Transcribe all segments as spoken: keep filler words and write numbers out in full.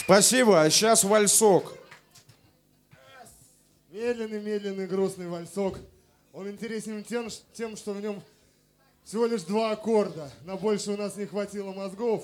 Спасибо, а сейчас вальсок. Медленный-медленный грустный вальсок. Он интересен тем, тем, что в нем всего лишь два аккорда. На больше у нас не хватило мозгов.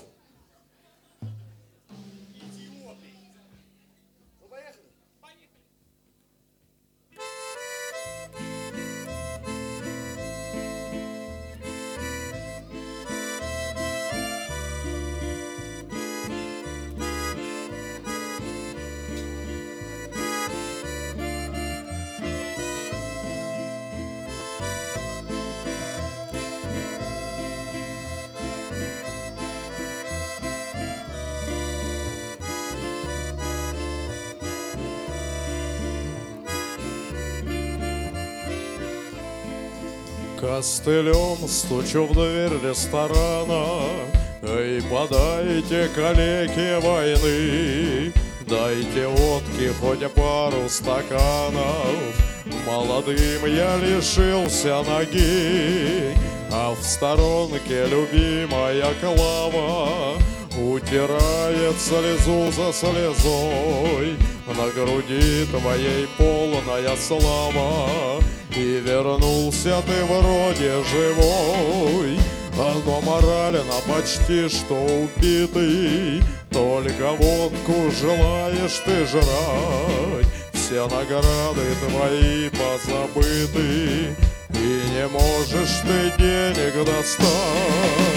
Костылем стучу в дверь ресторана. Эй, подайте калеке войны, дайте водки хоть пару стаканов. Молодым я лишился ноги, а в сторонке любимая Клава утирает слезу за слезой. На груди твоей полная слава, и вернулся ты вроде живой. Но морально почти что убитый, только водку желаешь ты жрать. Все награды твои позабыты, и не можешь ты денег достать.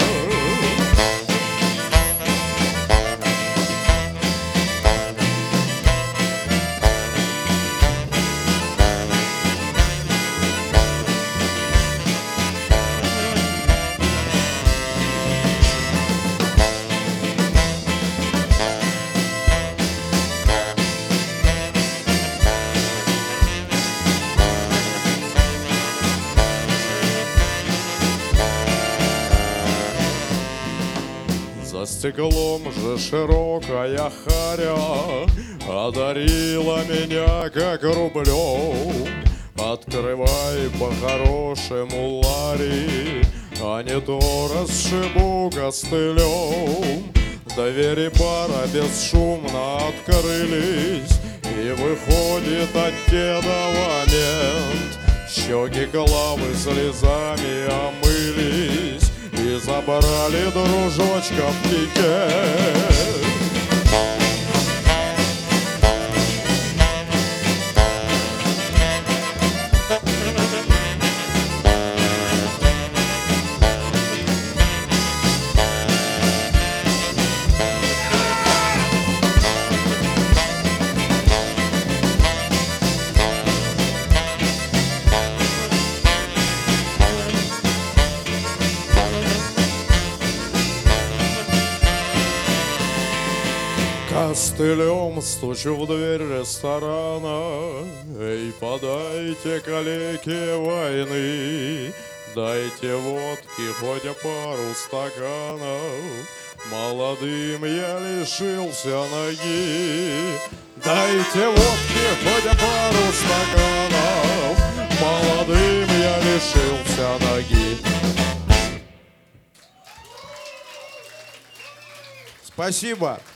За стеклом же широкая харя одарила меня как рублем. Открывай по-хорошему, Ларри, а не то расшибу костылем. Двери бара бесшумно открылись, и выходит от деда момент. Щеки Клавы слезами омылись и забрали дружочка в пикет. Костылем стучу в дверь ресторана. Эй, подайте калеке войны, дайте водки хоть пару стаканов. Молодым я лишился ноги, дайте водки хоть пару стаканов. Молодым я лишился ноги. Спасибо.